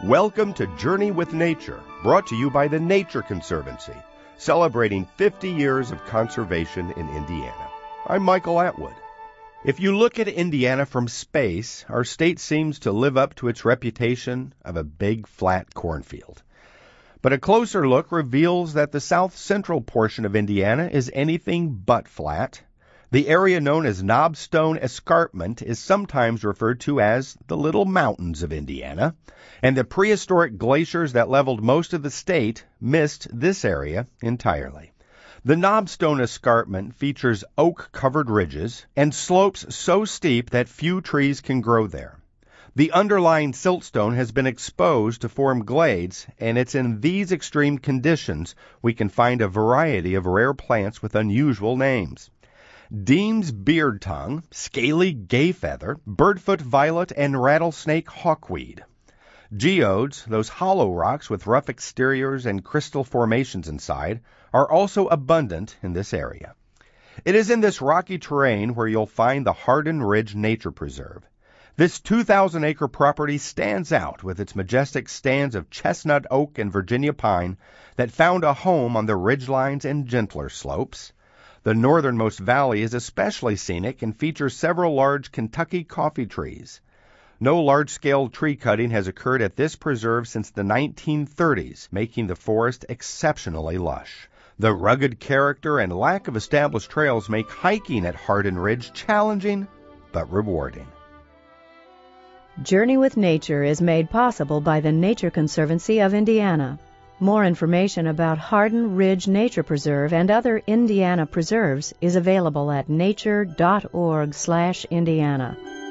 Welcome to Journey with Nature, brought to you by the Nature Conservancy, celebrating 50 years of conservation in Indiana. I'm Michael Atwood. If you look at Indiana from space, our state seems to live up to its reputation of a big, flat cornfield. But a closer look reveals that the south-central portion of Indiana is anything but flat. The area known as Knobstone Escarpment is sometimes referred to as the Little Mountains of Indiana, and the prehistoric glaciers that leveled most of the state missed this area entirely. The Knobstone Escarpment features oak-covered ridges and slopes so steep that few trees can grow there. The underlying siltstone has been exposed to form glades, and it's in these extreme conditions we can find a variety of rare plants with unusual names. Deem's beard tongue, scaly gayfeather, birdfoot violet, and rattlesnake hawkweed. Geodes, those hollow rocks with rough exteriors and crystal formations inside, are also abundant in this area. It is in this rocky terrain where you'll find the Hardin Ridge Nature Preserve. This 2,000-acre property stands out with its majestic stands of chestnut oak and Virginia pine that found a home on the ridgelines and gentler slopes. The northernmost valley is especially scenic and features several large Kentucky coffee trees. No large-scale tree cutting has occurred at this preserve since the 1930s, making the forest exceptionally lush. The rugged character and lack of established trails make hiking at Hardin Ridge challenging but rewarding. Journey with Nature is made possible by the Nature Conservancy of Indiana. More information about Hardin Ridge Nature Preserve and other Indiana preserves is available at nature.org/Indiana.